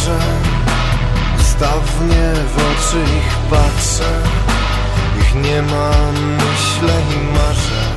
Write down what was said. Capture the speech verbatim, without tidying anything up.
może ustawnie w oczy ich patrzę. Ich nie mam, myślę i marzę.